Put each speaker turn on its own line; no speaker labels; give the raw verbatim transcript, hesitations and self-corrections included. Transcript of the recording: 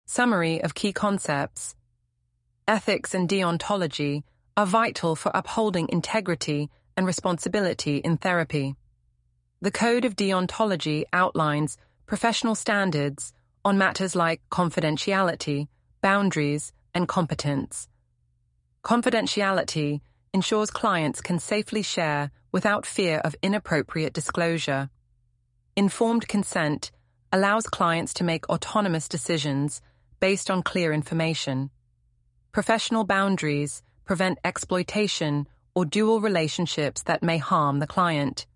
Summary of key concepts. Ethics and deontology are vital for upholding integrity and responsibility in therapy. The Code of Deontology outlines professional standards on matters like confidentiality, boundaries, and competence. Confidentiality ensures clients can safely share without fear of inappropriate disclosure. Informed consent allows clients to make autonomous decisions based on clear information. Professional boundaries prevent exploitation or dual relationships that may harm the client.